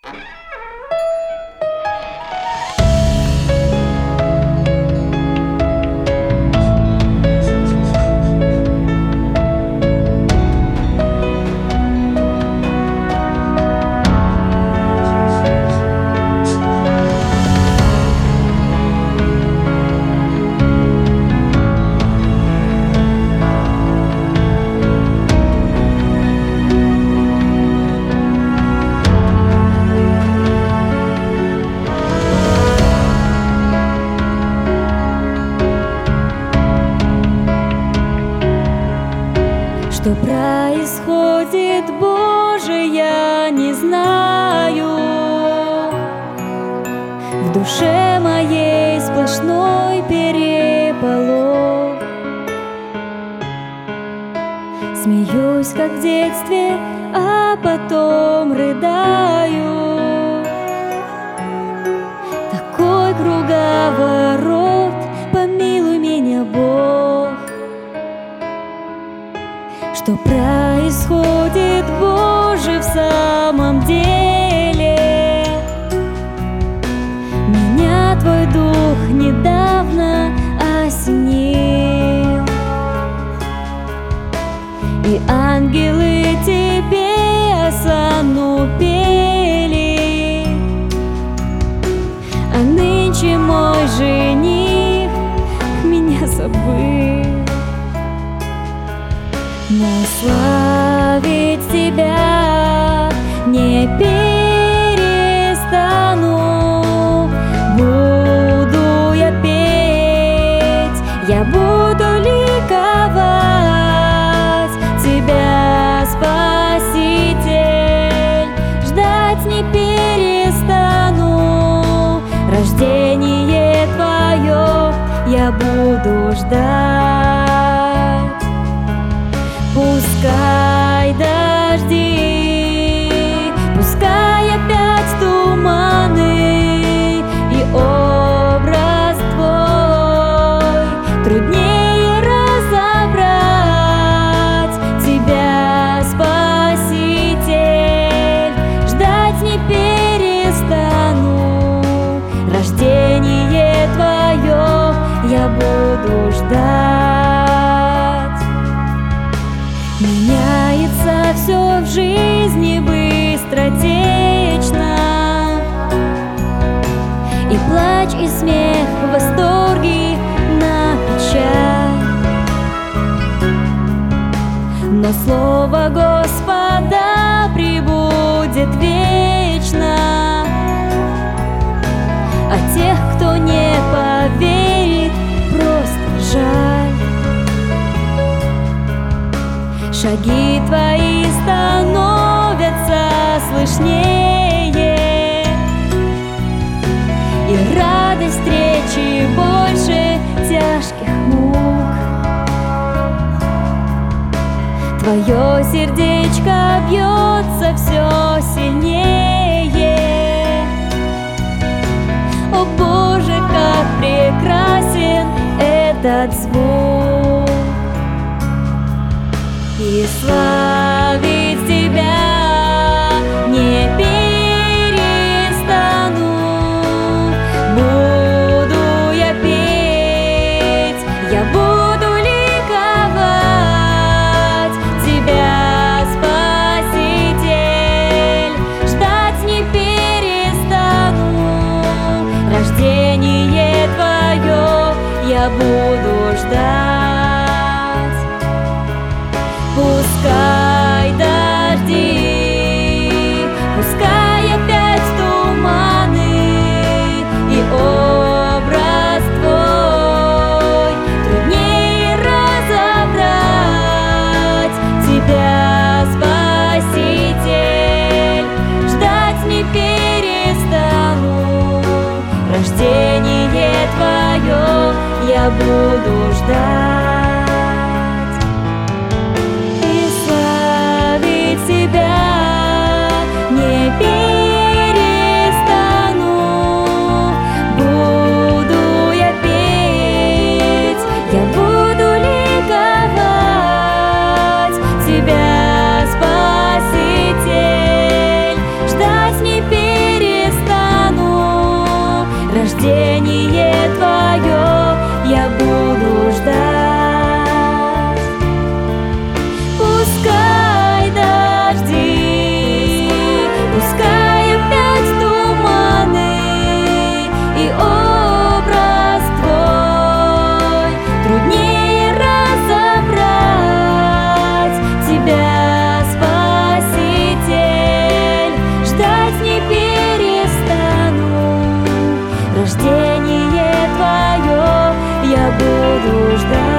Что происходит, Боже, я не знаю. В душе моей сплошной переполох. Смеюсь, как в детстве, а потом рыдаю. Такой круговорот, помилуй меня, Бог. Что происходит, Боже, в самом деле? Меня Твой Дух недавно осенил, и ангелы Тебе осанну пели, а нынче мой жених меня забыл. Но славить Тебя не перестану. Буду я петь, я буду ликовать. Тебя, Спаситель, ждать не перестану. Рождение Твое я буду ждать. Пускай дожди, пускай опять туманы, и образ Твой труднее разобрать. Тебя, Спаситель, ждать не перестану. Рождение Твое я буду ждать. Меняется все в жизни быстротечно, и плач, и смех, восторги на печаль. Но слово Господа пребудет вечно, а тех, кто не поверит, просто жаль. Шаги Твои становятся слышнее, и радость встречи больше тяжких мук. Твое сердечко бьется все сильнее. О Боже, как прекрасен этот звук! И славить Тебя не перестану. Буду я петь, я буду ликовать. Тебя, Спаситель, ждать не перестану. Рождение Твое я буду ждать. Пускай дожди, пускай опять туманы, и образ Твой труднее разобрать. Тебя, Спаситель, ждать не перестану. Рождение Твое я буду ждать. Тебя не перестану. Буду я петь, я буду ликовать. Тебя, Спаситель, ждать не перестану. рождение твое я буду ждать.